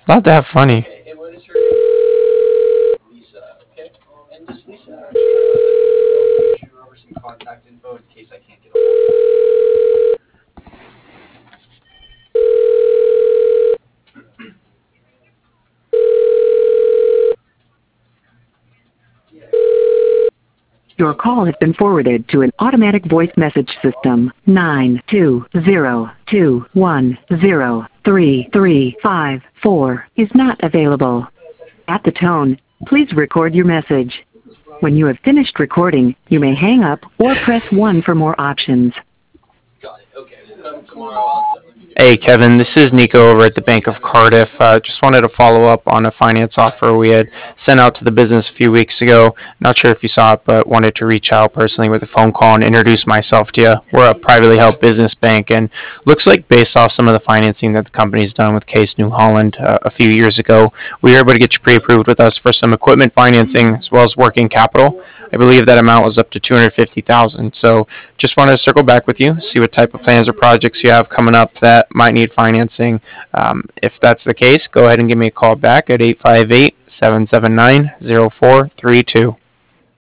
Allowed to have funny. Okay, and what is her name? Lisa. Okay. And does Lisa actually shoot her over some contact info in case I can't get a hold of Your call has been forwarded to an automatic voice message system. 920210335 is not available. At the tone, please record your message. When you have finished recording, you may hang up or press 1 for more options. Got it. Okay, we'll come tomorrow. I'll definitely be Hey, Kevin, this is Nico over at the Bank of Cardiff. Just wanted to follow up on a finance offer we had sent out to the business a few weeks ago. Not sure if you saw it, but wanted to reach out personally with a phone call and introduce myself to you. We're a privately held business bank, and looks like based off some of the financing that the company's done with Case New Holland a few years ago, we were able to get you pre-approved with us for some equipment financing as well as working capital. I believe that amount was up to $250,000. So just wanted to circle back with you, see what type of plans or projects you have coming up that might need financing. If that's the case, go ahead and give me a call back at 858-779-0432.